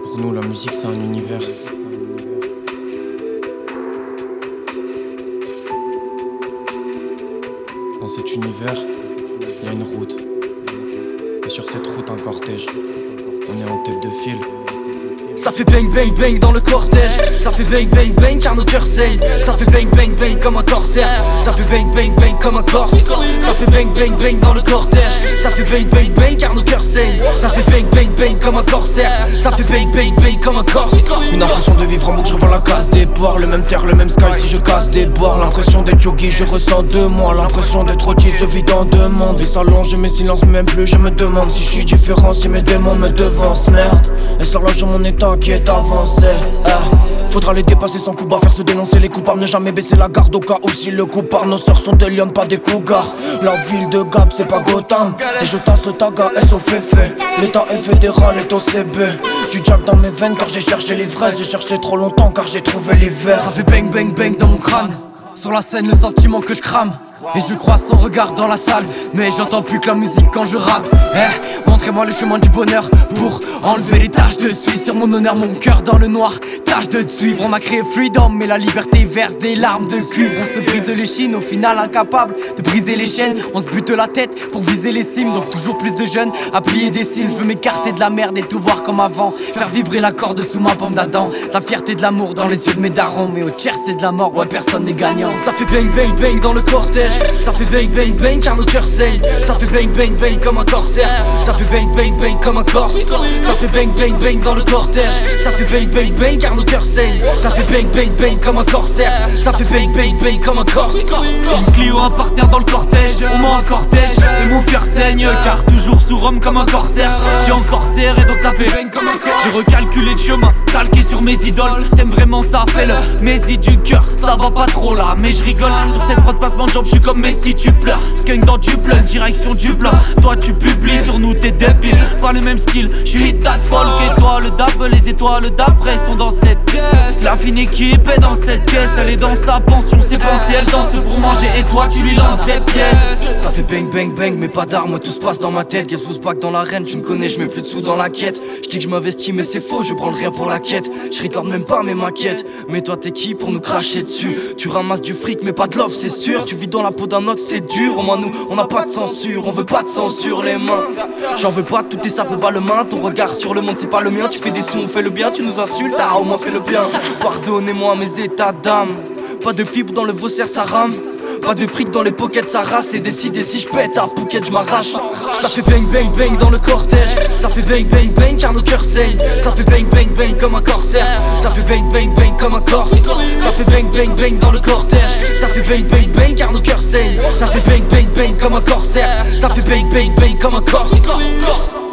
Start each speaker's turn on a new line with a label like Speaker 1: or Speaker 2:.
Speaker 1: Pour nous, la musique, c'est un univers. Dans cet univers, il y a une route. Et sur cette route, un cortège. On est en tête de file.
Speaker 2: Ça fait bang bang bang dans le cortège. Ça fait bang bang bang car nos cœurs saignent. Ça fait bang bang bang comme un corsaire. Ça fait bang bang bang comme un corse. Ça fait bang bang bang dans le cortège. Ça fait bang bang bang car nos cœurs saignent. Ça fait bang bang bang comme un corsaire. Ça fait bang bang bang comme un corse.
Speaker 3: Une impression de vivre en boucle, je revends la case des boires. Le même terre, le même sky si je casse des boires. L'impression d'être yogi, je ressens de moi. L'impression d'être autiste, je vis dans deux mondes. Et s'allonge, mes silences, même plus je me demande si je suis différent, si mes démons me devancent. Merde, et s'horloge mon état qui est avancé. Faudra les dépasser sans coup bas, faire se dénoncer les coupables, ne jamais baisser la garde au cas où si le coup part. Nos sœurs sont des lions, pas des cougars. La ville de Gap c'est pas Gotham. Et je tasse le taga, S au féfé. L'état est fédéral est au CB. Du jack dans mes veines car j'ai cherché l'ivresse. J'ai cherché trop longtemps car j'ai trouvé l'hiver.
Speaker 2: Ça fait bang bang bang dans mon crâne. Sur la scène le sentiment que je crame. Et je crois son regard dans la salle. Mais j'entends plus que la musique quand je rappe. Montrez-moi le chemin du bonheur pour enlever les taches de suie sur mon honneur, mon cœur dans le noir. Tâche de te suivre, on a créé freedom, mais la liberté verse des larmes de cuivre. On se brise les chines, au final incapable de briser les chaînes. On se bute la tête pour viser les cimes. Donc toujours plus de jeunes à plier des cimes. Je veux m'écarter de la merde et tout voir comme avant. Faire vibrer la corde sous ma pomme d'Adam. La fierté de l'amour dans les yeux de mes darons. Mais au tiers c'est de la mort, ouais personne n'est gagnant. Ça fait bang bang bang dans le cortège. Ça fait bang bang bang car nos cœurs saignent. Ça fait bang bang bang comme un corsaire. Ça fait bang bang bang comme un corse. Ça fait bang bang bang dans le cortège. Ça fait bang bang bang car nos cœurs saignent. Ça fait bang bang bang comme un corsaire. Ça fait bang bang bang comme un corse.
Speaker 4: Une Clio, un parterre dans le cortège. On m'a un cortège et mon cœur saigne. Car toujours sous Rome comme un corsaire. J'ai encore serré donc ça fait bang comme un corse. J'ai recalculé le chemin, calqué sur mes idoles. T'aimes vraiment ça, fais-le. Messi du cœur, ça va pas trop là. Mais je rigole, sur cette prod passement de jambes, je suis comme Messi, tu pleures. Skunk dans Dublin, direction Dublin. Toi tu publies, sur nous t'es débile. Pas le même style, je suis hit that folk. Et toi le dap, les étoiles d'après sont dans cette pièce. La fine équipe est dans cette caisse. Elle est dans sa pension, ses pensées, elle danse pour manger. Et toi tu lui lances des pièces.
Speaker 2: Ça fait bang bang bang mais pas d'armes, tout se passe dans ma tête. Y'a ce back dans l'arène, tu me connais, je mets plus de sous dans la quête. Je dis que je m'investis mais c'est faux, je prends le rien pour la quête. Je recorde même pas mes maquettes. Mais toi t'es qui pour nous cracher dessus? Tu ramasses du fric mais pas de love c'est sûr. Tu vis dans la peau d'un autre c'est dur. Au moins nous on n'a pas de censure, on veut pas de censure les mains. J'en veux pas, tout est ça peut pas le main. Ton regard sur le monde c'est pas le mien. Tu fais des sous, on fait le bien, tu nous insultes, ah au moins fais le bien. Pardonnez-moi mes états d'âme. Pas de fibre dans le Vaussaire ça rame. Pas de fric dans les pockets, ça rase. C'est décidé si je pète à Phuket, je m'arrache. Ça fait bang bang bang dans le cortège. Ça fait bang bang bang car nos cœurs saignent. Ça fait bang bang bang comme un corsaire. Ça fait bang bang bang comme un corse. Ça fait bang bang bang dans le cortège. Ça fait bang bang bang car nos cœurs saignent. Ça fait bang bang bang comme un corsaire. Ça fait bang bang bang comme un corse.